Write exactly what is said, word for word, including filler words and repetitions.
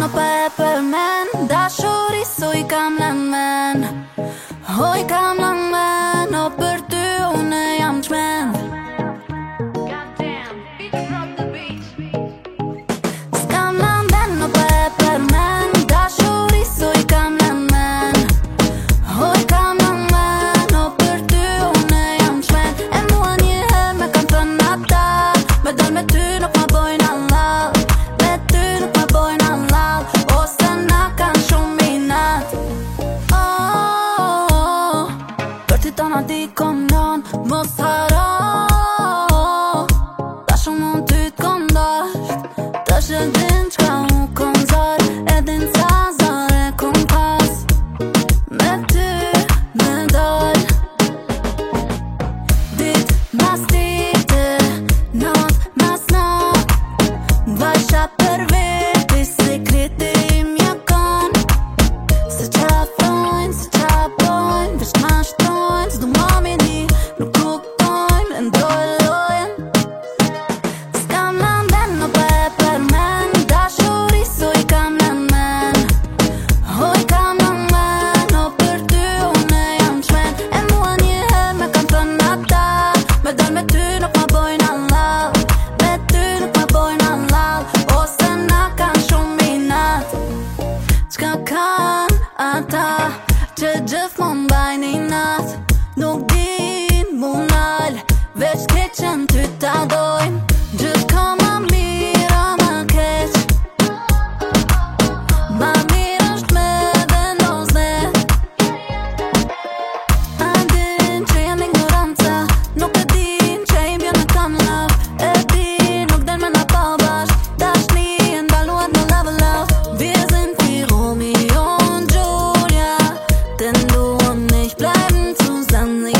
nuk pa e përmen dashuri so i kam lënë men. O i kam lënë men, o për ty unë jam çmen. S'kam lënë men, nuk pa e përmen dashuri so i kam lënë men. O i kam lënë men, o për ty unë jam çmen. E mua njëherë me kam thënë ata, me dal me ty nuk ma bojnë Allah. Me ty nuk ma bojnë Allah, ose na kanë shumë inat. Oh, për ty tona di kom non, mos haro. Ta shumë mund ty t'kom dasht, ta shë din qka u kom zar, e din ca zar e kom pas. Me ty me dal, dit mas dite, not mas not. Vajsha për veti, sekreti im ja kon. Se qa frojnë, se qa bojnë, veç ma shtojnë, s'du mami di, nuk kuptojnë, e ndoj lojen. S'kam lënë ben, nuk pa e përmen dashuri so i kam lënë men. O i kam lënë men, o për ty unë jam çmen. E mua njëherë me kam thënë ata, me dal me ty nuk ma bojnë Allah. Me ty nuk ma bojnë Allah, ose na kanë shumë inat. Qka kanë ata që gjithmonë bajnë inat, nuk din mu nal, veç keqen ty ta dojnë. Gjithë ka ma mirë a ma keq, ma mirë është me vendos vet. A din që janë ignoranca, nuk e din që i bjën me kam love. E din nuk den me na pa bashk, dashni e ndaluat në love love. Wir sind wie Romeo und Julia, denn du und ich bleiben zusammen.